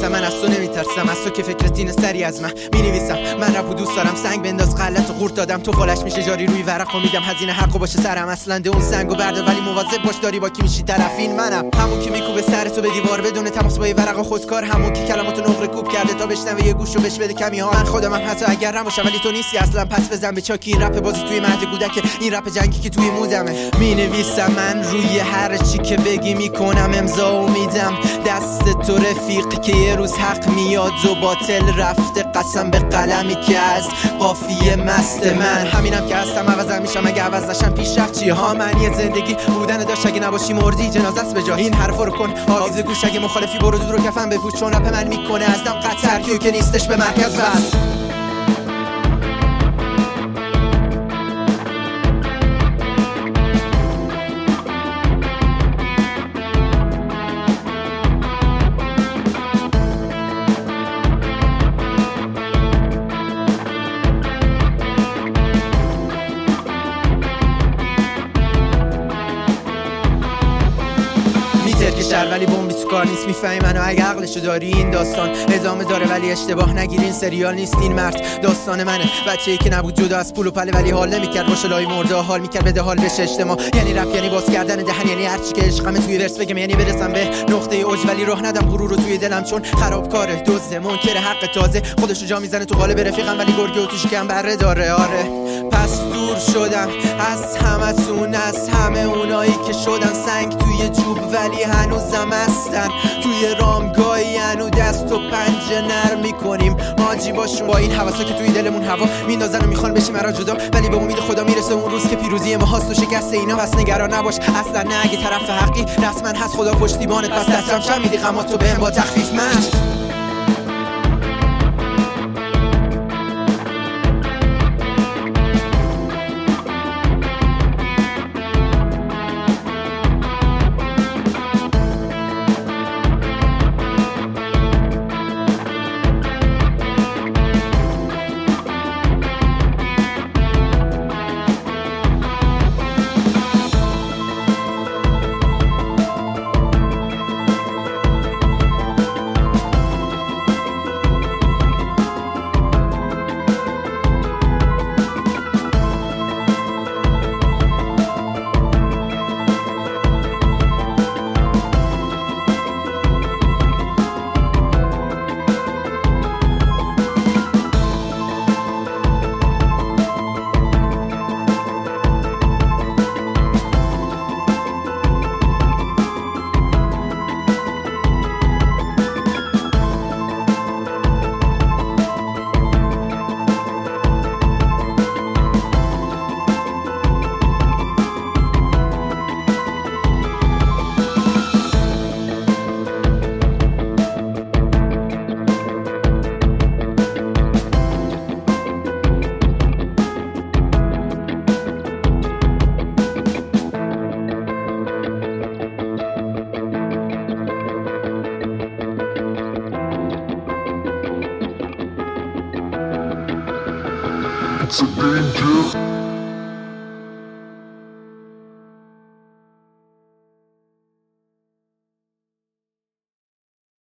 من از تو نمیترسم، از تو که فکرت اینه سری از من مینویسم. من رپو دوست دارم، سنگ بنداز غلط و قورت دادم، تو فالش میشه جاری روی ورق و میدم هزینه حقو باشه سرم. اصلا اون سنگو برده ولی مواظب باش داری با کی میشی طرف. این منم همون که میکوبه سرتو به دیوار بدون تماس با ورق و خودکار، همون که کلماتو نقره کوب کرده تا بشنوه یه گوشو بهش بده کمی ها. من خودمم حتی اگر رم باشم ولی تو نیستی اصلا، پس بزن به چاکی. این رپ بازی توی مهد کودک، این رپ جنگی که توی مودمه. مینویسم من روی هر چی که بگی میکنم امضا و میدم دست تو رفیقی که یه روز حق میاد و باطل رفته. قسم به قلمی که از قافیه مست من، همینم که هستم عوضم میشم اگه عوض نشم. پیشرفت چیه ها؟ معنی زندگی بودن داشت، اگه نباشی مردی جنازه است به جا. این حرفا رو کن آویز گوش، اگه مخالفی برو دور و کفن بپوش، چون رپ من میکنه از دم قطر کیو که نیستش به مرکز بس. که شر ولی بمبی تو کار نیست، میفهمی منو اگه عقلشو داری. این داستان ادامه داره ولی اشتباه نگیر، این سریال نیست، این مرد داستان منه. بچه‌ای که نبود جدا از پول و پله ولی حال نمیکرد باشه لای مرده، حال میکرد بده حال بشه اجتماع. یعنی رپ یعنی باز کردن دهن، یعنی هرچی که عشقمه توی ورس بگم، یعنی برسم به نقطه اوج ولی راه ندم غرور رو توی دلم، چون خرابکاره دزد منکر حق تازه خودشو جا میزنه تو قالب رفیقم ولی گرگه و توش کم بره داره. آره پس دور شدم از همتون، از همه اونایی که شدن سنگ توی جوب ولی هنوزم هستن توی رامگاهی، هنو دست و پنجه نرم میکنیم ماجی باشون. با این حواسا که توی دلمون هوا میندازن و میخوان بشیم مرا جدا، ولی به امید خدا میرسه اون روز که پیروزی ما هست و شکست اینا. پس نگران نباش اصلا، نه اگه طرف حقی رسما هست خدا پشتیبانت، پس دستم شم میدی غماتو بهم با تخفیف. من It's a danger.